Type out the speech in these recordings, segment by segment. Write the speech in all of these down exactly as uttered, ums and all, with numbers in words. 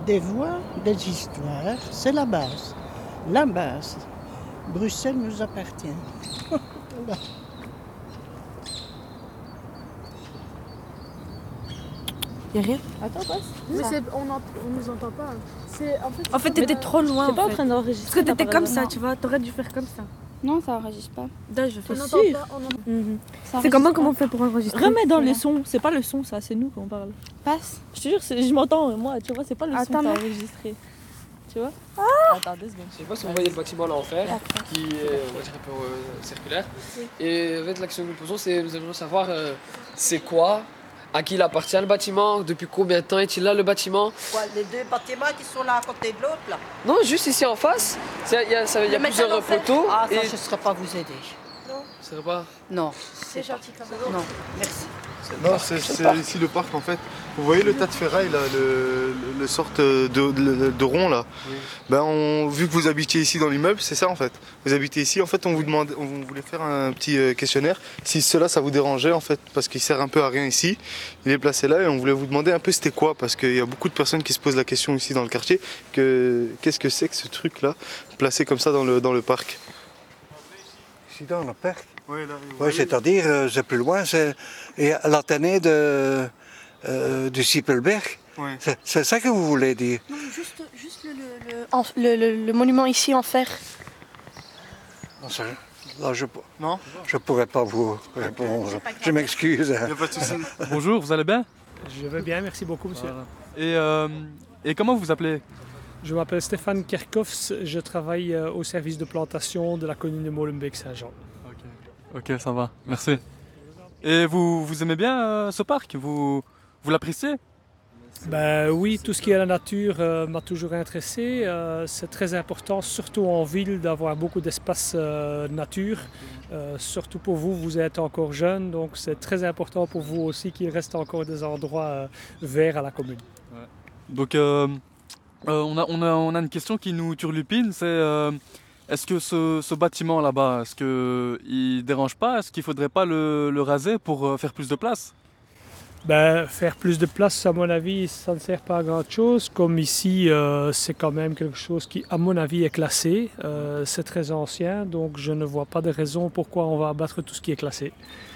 des voix, des histoires, c'est la base. La base. Bruxelles nous appartient. Voilà. Y'a rien. Attends, passe. Mais c'est, on, en, on nous entend pas. C'est, en fait, En fait, t'étais trop loin. T'es en pas en fait. train d'enregistrer. Parce que t'étais t'as comme pas ça, tu vois. T'aurais dû faire comme ça. Non, ça enregistre pas. Là, je fais. on T'es n'entend sûr? pas. On entend... Mhm. Ça C'est enregistre comment pas. comment on fait pour enregistrer? Remets dans Voilà. les sons. C'est pas le son, ça. C'est nous qu'on parle. Passe. Je te jure, c'est- je m'entends, moi. Tu vois, c'est pas le son Attends, qui est mais- enregistré. Tu vois? Attends deux secondes. Je sais pas si vous voyez le bâtiment là en fer, qui est on va dire, un peu euh, circulaire. Et en fait, l'action que nous posons, c'est nous aimerions savoir euh, c'est quoi, à qui il appartient le bâtiment, depuis combien de temps est-il là le bâtiment. Quoi, les deux bâtiments qui sont là à côté de l'autre, là? Non, juste ici en face, c'est- il y a, ça- il y a Le métal plusieurs en fer. poteaux. Ah, ça, et... je ne saurais pas vous aider. Ça va pas. Non. C'est gentil quand même. Non, merci. Non, c'est c'est ici le parc en fait. Vous voyez le tas de ferraille là, le, le, le sorte de, de, de rond là. Oui. Ben on, vu que vous habitiez ici dans l'immeuble, c'est ça en fait. Vous habitez ici, en fait on vous demande, on voulait faire un petit euh, questionnaire. Si cela ça vous dérangeait en fait, parce qu'il sert un peu à rien ici. Il est placé là et on voulait vous demander un peu c'était quoi, parce qu'il y a beaucoup de personnes qui se posent la question ici dans le quartier que qu'est-ce que c'est que ce truc là, placé comme ça dans le dans le parc. Ici dans le parc. Oui, là, Oui, c'est-à-dire, euh, c'est plus loin, c'est et à l'Athénée de, euh, du Siepelberg. Ouais. C'est, c'est ça que vous voulez dire? Non, juste, juste le, le, le, en- le, le- le monument ici en fer. Non, ça- Là, je Non, ne pourrais pas vous répondre. Je m'excuse. il n'y a pas de souci. Bonjour, vous allez bien? Je vais bien, merci beaucoup, monsieur. Voilà. Et, euh, et comment vous vous appelez? Je m'appelle Stéphane Kerkhoffs, je travaille euh, au service de plantation de la commune de Molenbeek-Saint-Jean. Ok, ça va, merci. Et vous, vous aimez bien euh, ce parc? Vous, vous l'appréciez? Ben oui, tout ce qui est la nature euh, m'a toujours intéressé. Euh, c'est très important, surtout en ville, d'avoir beaucoup d'espace euh, nature. Euh, surtout pour vous, vous êtes encore jeune, donc c'est très important pour vous aussi qu'il reste encore des endroits euh, verts à la commune. Donc, euh, euh, on, a, on, a, on a une question qui nous turlupine, c'est euh, est-ce que ce, ce bâtiment là-bas, est-ce qu'il ne dérange pas? Est-ce qu'il ne faudrait pas le, le raser pour euh, faire plus de place? Ben, faire plus de place, à mon avis, ça ne sert pas à grand chose. Comme ici, euh, c'est quand même quelque chose qui, à mon avis, est classé. Euh, c'est très ancien, donc je ne vois pas de raison pourquoi on va abattre tout ce qui est classé.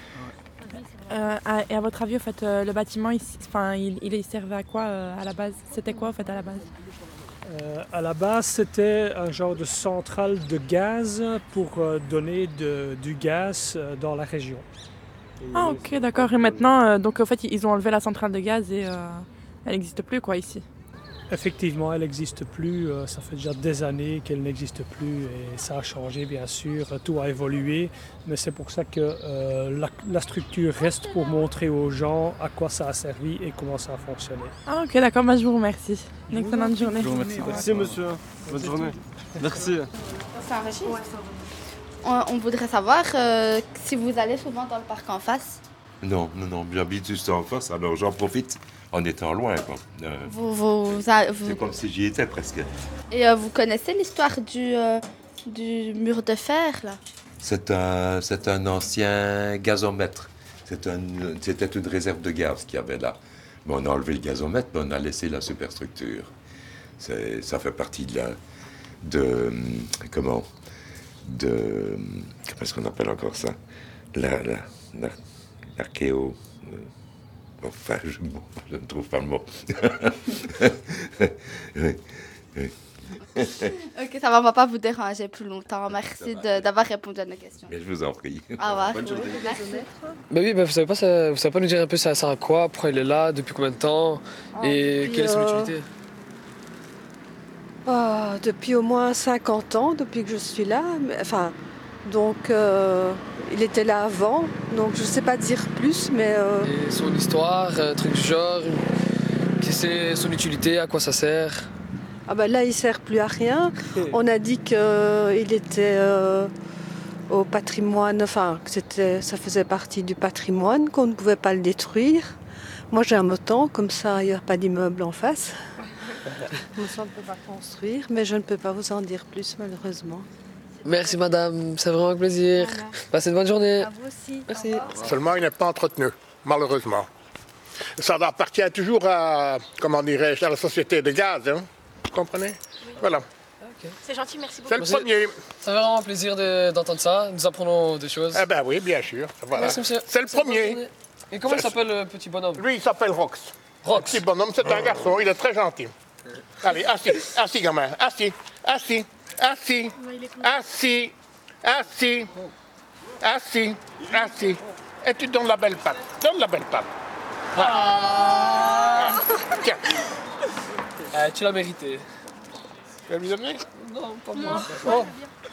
Euh, à- et à votre avis, en fait, euh, le bâtiment, il, enfin, il, il servait à quoi euh, à la base? C'était quoi en fait à la base? Euh, à la base, c'était un genre de centrale de gaz pour euh, donner de- du gaz euh, dans la région. Ah ok, d'accord. Et maintenant, euh, donc en fait, ils ont enlevé la centrale de gaz et euh, elle n'existe plus quoi ici. Effectivement, elle n'existe plus. euh, Ça fait déjà des années qu'elle n'existe plus et ça a changé, bien sûr. Tout a évolué, mais c'est pour ça que euh, la, la structure reste pour montrer aux gens à quoi ça a servi et comment ça a fonctionné. Ah ok, d'accord. Bah, je vous remercie. Une excellente journée. Je vous remercie. Merci monsieur. Bonne journée. Merci. Ça enregistre? On, on voudrait savoir euh, si vous allez souvent dans le parc en face. Non, non, non, j'habite juste en face, alors j'en profite en étant loin, quoi. Euh, Vous, vous, vous a- vous- c'est comme si j'y étais presque. Et euh, vous connaissez l'histoire du, euh, du mur de fer, là? C'est un, c'est un ancien gazomètre. C'est un, c'était une réserve de gaz qu'il y avait là. Mais on a enlevé le gazomètre, mais on a laissé la superstructure. C'est, ça fait partie de la... De... Comment de... Comment est-ce qu'on appelle encore ça? La... la, la l'archéo... euh, Enfin, je, bon, je ne trouve pas le mot. Oui, oui. Ok, ça va, on va pas vous déranger plus longtemps. Merci de- d'avoir répondu à nos questions. Mais je vous en prie. Au revoir. Bonne journée. Merci. Bah oui, bah vous savez pas, ça, vous savez pas nous dire un peu ça sert à quoi, pourquoi il est là, depuis combien de temps, et puis, quelle est son euh, utilité? Ah, depuis au moins cinquante ans, depuis que je suis là. Mais- Enfin, donc, euh, il était là avant, donc je ne sais pas dire plus, mais euh, Et son histoire, un truc du genre, quelle c'est son utilité, à quoi ça sert? ah ben là, il ne sert plus à rien. On a dit qu'il était euh, au patrimoine, enfin, que c'était, ça faisait partie du patrimoine, qu'on ne pouvait pas le détruire. Moi, j'ai un moton, comme ça, il n'y a pas d'immeuble en face. Comme ça, on ne peut pas construire, mais je ne peux pas vous en dire plus, malheureusement. Merci madame, c'est vraiment un plaisir. Passez une bonne journée. À vous aussi. Merci. Seulement, il n'est pas entretenu, malheureusement. ça appartient toujours à, comment dirais-je, à la société de gaz, hein. Vous comprenez? Voilà. C'est gentil, merci beaucoup. C'est le premier. Ça fait vraiment plaisir de- d'entendre ça. Nous apprenons des choses. Eh ben oui, bien sûr. Voilà. Merci, monsieur. C'est le premier. Et comment il s'appelle le petit bonhomme? Lui, il s'appelle Rox. Rox. Le petit bonhomme, c'est un garçon, il est très gentil. Allez, assis, assis, gamin, assis, assis, assis, assis, assis, assis, assis. Et tu donnes la belle patte. Donne la belle patte. Voilà. Tiens. Euh, tu l'as mérité. Tu vas lui donner? Non, pas moi. Oh.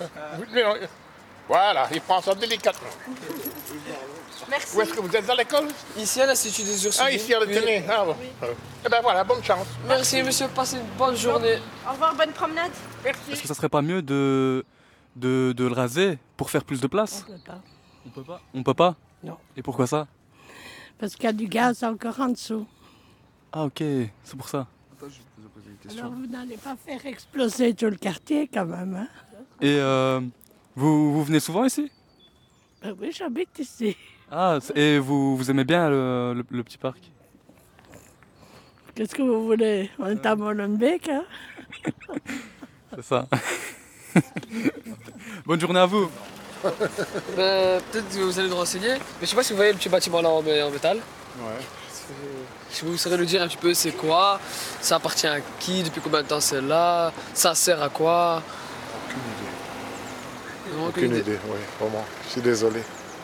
Voilà, il prend ça délicatement. Merci. Où est-ce que vous êtes à l'école? Ici à l'Institut des Ursulines. Ah, ici à l'Athénée. Ah bon. Eh ben voilà, bonne chance. Merci, monsieur. Passez une bonne journée. Au revoir, bonne promenade. Est-ce que ça serait pas mieux de, de, de le raser pour faire plus de place? On peut pas. On peut pas. On peut pas? Non. Et pourquoi ça? Parce qu'il y a du gaz encore en dessous. Ah ok, c'est pour ça. Alors vous n'allez pas faire exploser tout le quartier quand même. Hein? Et euh, vous, vous venez souvent ici? Ben oui, j'habite ici. Ah, c'est- et vous, vous aimez bien le, le- le petit parc? Qu'est-ce que vous voulez? On est à Molenbeek, hein? C'est ça. Bonne journée à vous. Ben, peut-être que vous allez nous renseigner. Mais je sais pas si vous voyez le petit bâtiment là en, mé- en métal. Ouais. Si vous saurez nous dire un petit peu c'est quoi, ça appartient à qui, depuis combien de temps c'est là, ça sert à quoi. Aucune idée. Non, Aucune idée, oui, vraiment. Je suis désolé.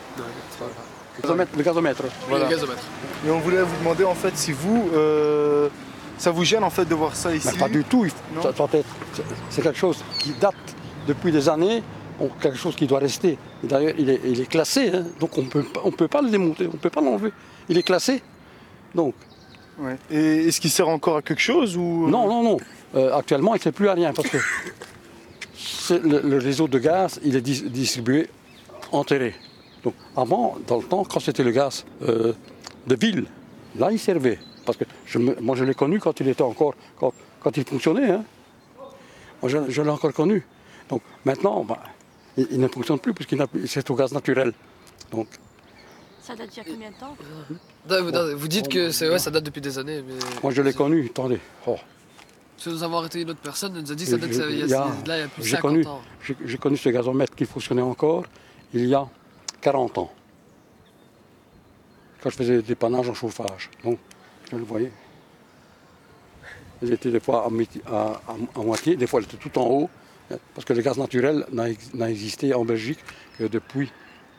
Le gazomètre. Voilà. Le gazomètre. Et on voulait vous demander en fait si vous, euh, ça vous gêne en fait de voir ça ici? Mais pas du tout. il faut- Non. ça doit être- c'est- C'est quelque chose qui date depuis des années, on- quelque chose qui doit rester. Et D'ailleurs, il est, il est classé, hein, donc on peut, pas- on peut pas le démonter, on ne peut pas l'enlever. Il est classé, donc. Ouais. Et est-ce qu'il sert encore à quelque chose ou... Non, non, non. Euh, actuellement, il ne sert plus à rien parce que c'est le, le réseau de gaz, il est dis- distribué, enterré. Donc avant, dans le temps, quand c'était le gaz euh, de ville, là, il servait. Parce que je me- moi, je l'ai connu quand il était encore, quand, quand il fonctionnait. Hein. Moi, je, je l'ai encore connu. Donc maintenant, bah, il, il ne fonctionne plus puisqu'il n'a plus- c'est au gaz naturel. Donc, Ça date d'il y a combien de temps? Non, vous, non, vous dites que c'est, ouais, ça date depuis des années, mais moi, je l'ai connu. Attendez. Oh. si nous avons arrêté une autre personne, elle nous a dit que ça date Je- il y a, il y a- là il y a plus de j'ai cinquante connu, ans. j'ai- j'ai connu ce gazomètre qui fonctionnait encore il y a quarante ans. Quand je faisais des dépannages en chauffage. Donc, je le voyais. Il était des fois à, mi- à- à- à moitié, des fois il était tout en haut. Parce que le gaz naturel n'a ex- n'a existé en Belgique que depuis.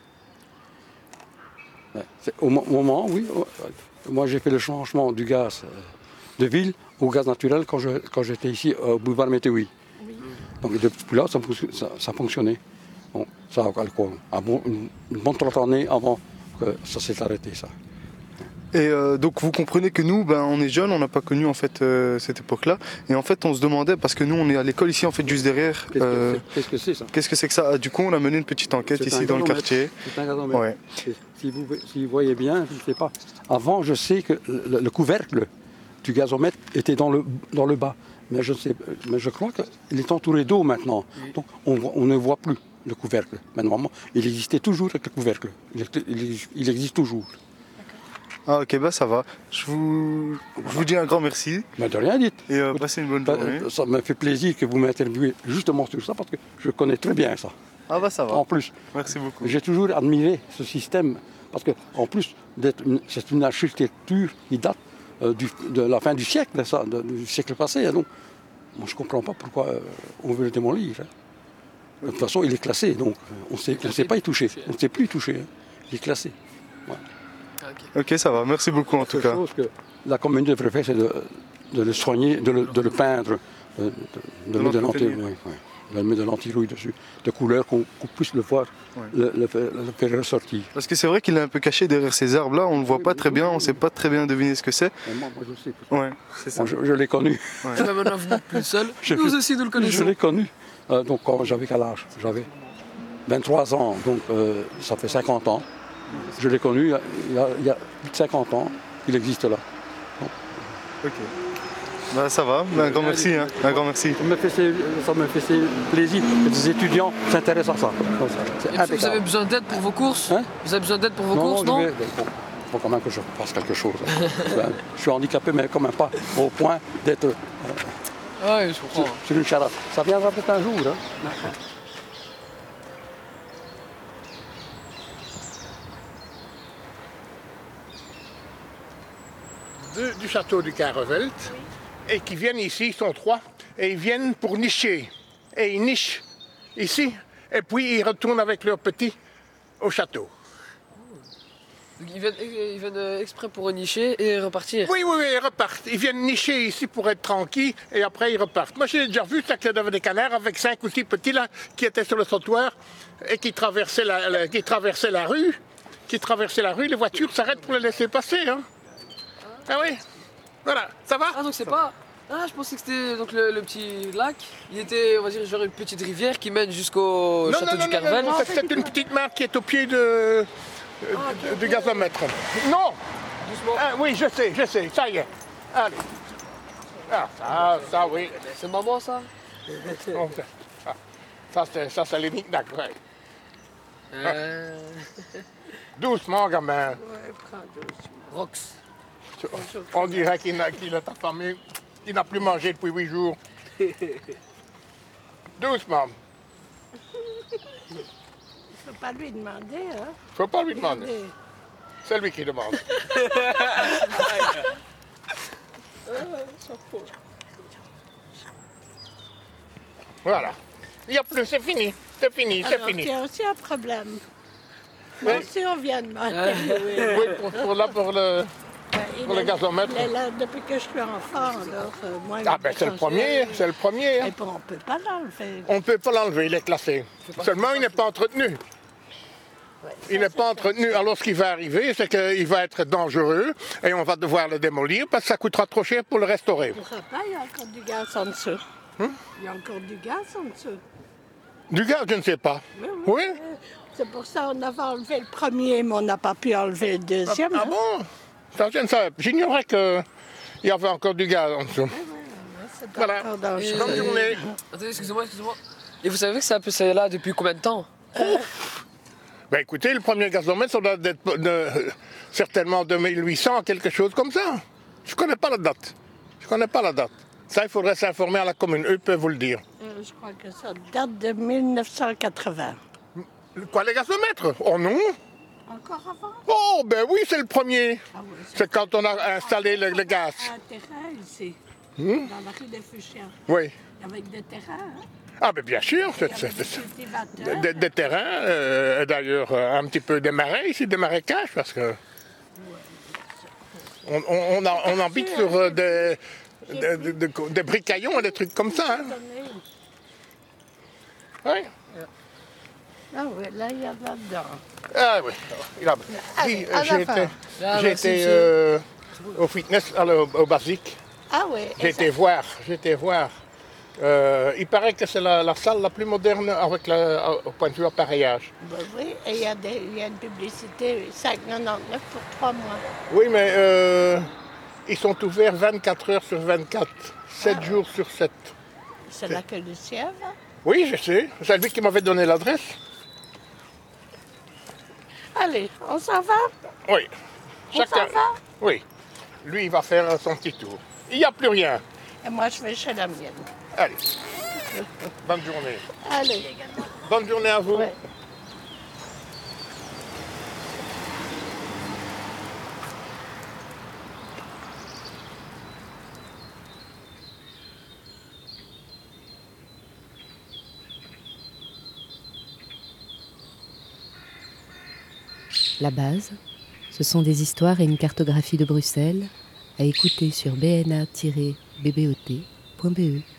Ouais, c'est Au mo- moment, oui. au- Moi, j'ai fait le changement du gaz euh, de ville au gaz naturel quand je- quand j'étais ici au boulevard Météoui. Donc depuis là, ça, fonc- ça, ça fonctionnait. Bon, ça a quoi, un bon- une, une bonne trente années avant que ça s'est arrêté, ça. Et euh, donc vous comprenez que nous, ben, on est jeunes, on n'a pas connu en fait euh, cette époque-là. Et en fait, on se demandait parce que nous, on est à l'école ici en fait juste derrière. Qu'est-ce que euh, c'est- qu'est-ce que c'est ça? Qu'est-ce que c'est que ça? Ah, du coup, on a mené une petite enquête C'est ici un dans le gazomètre. quartier. C'est un gazomètre. Ouais. Et Si vous, si vous voyez bien, je ne sais pas. Avant, je sais que le, le couvercle du gazomètre était dans le, dans le bas. Mais je, sais, mais je crois qu'il est entouré d'eau maintenant. Donc on, voit- on ne voit plus le couvercle. Mais normalement, il existait toujours avec le couvercle. Il, est- il- il existe toujours. Ah ok, bah ça va. Je vous, je vous dis un grand merci. Mais de rien, dites. Et euh, passez une bonne journée. Ça me fait plaisir que vous m'interviewez justement sur ça parce que je connais très bien ça. Ah bah ça va. En plus. Merci beaucoup. J'ai toujours admiré ce système parce que en plus d'être une- c'est une architecture qui date euh, du- de la fin du siècle, ça, de- du siècle passé. hein. Donc, moi je ne comprends pas pourquoi euh, on veut le démolir. hein. De toute façon, il est classé, donc euh, on ne sait pas y toucher. On ne sait plus y toucher. hein. Il est classé. Voilà. Ok, ça va. Merci beaucoup en tout Quelque cas. chose que la commune devrait faire, c'est de, de le soigner, de le, de le peindre, de, de- de De mettre de l'entretenir. l'anti- oui, oui. De mettre de l'antirouille dessus, de couleur qu'on qu'on puisse le voir, le, le faire, le faire ressortir. Parce que c'est vrai qu'il est un peu caché derrière ces arbres-là, on ne le voit pas très bien, on ne sait pas très bien deviner ce que c'est. Et moi, moi, je sais. Ouais, c'est ça. Moi, je je l'ai connu. Ouais. Tu vas maintenant venir plus seul. Je- Nous aussi, nous le Je connaissons. l'ai connu. Euh, donc quand j'avais quel âge? J'avais vingt-trois ans, donc euh, ça fait cinquante ans. Je l'ai connu il y, a, il y a- il y a plus de cinquante ans. Il existe là. Ok. Bah ça va, un grand merci. Hein. Un grand merci. Ça me fait, ça me fait plaisir que des étudiants s'intéressent à ça. C'est Et vous avez impeccable. besoin d'aide pour vos courses Hein Vous avez besoin d'aide pour vos Non, courses, non, non je vais- bon, Il faut quand même que je fasse quelque chose. Hein. Je suis handicapé, mais quand même pas au point d'être euh, Ah oui, je comprends. sur, sur une charrette. Ça viendra peut-être un jour. Hein. De- du château du Carrevelt, et qui viennent ici, ils sont trois, et ils viennent pour nicher. Et ils nichent ici, et puis ils retournent avec leurs petits au château. Donc ils viennent, ils viennent euh, exprès pour nicher et repartir. Oui, oui, oui, ils repartent. Ils viennent nicher ici pour être tranquilles, et après ils repartent. Moi, j'ai déjà vu ça qu'il y avait des canards avec cinq ou six petits là, qui étaient sur le trottoir, et qui traversaient la, la- qui traversaient la rue. Qui traversaient la rue, les voitures s'arrêtent pour les laisser passer. Hein. Ah oui, voilà, ça va? Ah donc c'est pas... Ah je pensais que c'était donc le, le petit lac. Il était, on va dire, genre une petite rivière qui mène jusqu'au Non, château non, du non, non, Carvel. non, c'est c'est une petite marque qui est au pied de, euh, de- du gazomètre. Non. Ah, oui, je sais, je sais, ça y est. Allez. Ah, ça, ça, oui. C'est maman, ça? Bon, ça, ah, ça, c'est, ça, c'est les knick-knacks, ouais. Euh... Doucement, gamin. Ouais, prends doucement. Rox. On dirait qu'il, n'a- qu'il est affamé. Il n'a plus mangé depuis huit jours. Doucement. Il ne faut pas lui demander, hein. Faut pas lui demander. Regardez. C'est lui qui demande. Voilà. Il n'y a plus, c'est fini. C'est fini, c'est Alors, fini. tu as aussi un problème. Moi Oui. aussi, on vient de Ah. m'enterrer. Oui, pour, pour là, pour le, pour le gazomètre. Il est là depuis que je suis enfant, alors euh, moi... il Ah m'a ben c'est le changé. premier, c'est le premier. hein. Et puis, on ne peut pas l'enlever. On ne peut pas l'enlever, il est classé. Seulement, il n'est pas entretenu. Il n'est pas entretenu. Alors, ce qui va arriver, c'est qu'il va être dangereux et on va devoir le démolir parce que ça coûtera trop cher pour le restaurer. Papa, il y a encore du gaz en dessous. Hum? Il y a encore du gaz en dessous. Du gaz, je ne sais pas. Oui, Oui? C'est pour ça qu'on avait enlevé le premier, mais on n'a pas pu enlever le deuxième. Ah hein. bon? Ça, je ne savais pas. J'ignorais qu'il y avait encore du gaz en dessous. C'est Voilà. encore dangereux. Et- Bonne journée. Attendez, excusez-moi, excusez-moi. Et vous savez que ça peut ça là depuis combien de temps? Ben écoutez, le premier gazomètre, ça doit être de- certainement deux mille huit cents, quelque chose comme ça. Je ne connais pas la date. Je ne connais pas la date. Ça, il faudrait s'informer à la commune. Eux peuvent vous le dire. Euh, je crois que ça date de mille neuf cent quatre-vingts. Quoi, les gazomètres? Oh non! Encore avant? Oh, ben oui, c'est le premier. Ah oui, C'est quand on a installé le, le gaz. un terrain ici, Hmm? dans la rue des Fuchiens, Oui. avec des terrains. Hein? Ah, ben bien sûr. Il c'est- y avait c'est- des c'est- cultivateurs. Des, des terrains, euh, d'ailleurs euh, un petit peu des marais ici, des marécages, parce que on, on, on a- on habite sur euh, des, des, des- des- des bricaillons et des trucs comme ça. Hein. Oui. Ah oui, là, il y a là-dedans. Ah oui. Il a- Allez, oui, à euh, la j'ai fin. été, Ah, j'ai merci, été monsieur. euh, au fitness, alors, au, au basique. Ah oui. J'ai et été ça- voir, j'ai été voir. Euh, il paraît que c'est la, la salle la plus moderne avec la, au point de vue appareillage. Ben oui, et il y, a des- il y a une publicité, cinq quatre-vingt-dix-neuf pour trois mois. Oui, mais euh, ils sont ouverts vingt-quatre heures sur vingt-quatre, sept jours sur sept. C'est là que le ciel va. Oui, je sais. C'est lui qui m'avait donné l'adresse. Allez, on s'en va? Oui. On s'en va? Oui. Lui, il va faire son petit tour. Il n'y a plus rien. Et moi, je vais chez la mienne. Allez. Bonne journée. Allez. Bonne journée à vous. La base, ce sont des histoires et une cartographie de Bruxelles à écouter sur b n a tiret b b o t point b e.